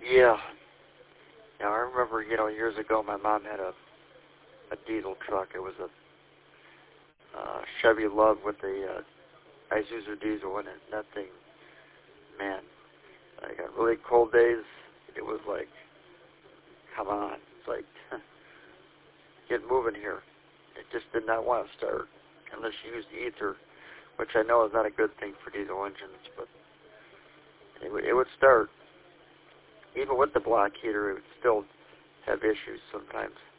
Yeah. Now, I remember, years ago, my mom had a diesel truck. It was a Chevy Love with a Isuzu diesel in it. That thing, man, like on really cold days, it was like, come on. It's like, get moving here. It just did not want to start unless you used ether, which I know is not a good thing for diesel engines, but it would start. Even with the block heater, it would still have issues sometimes.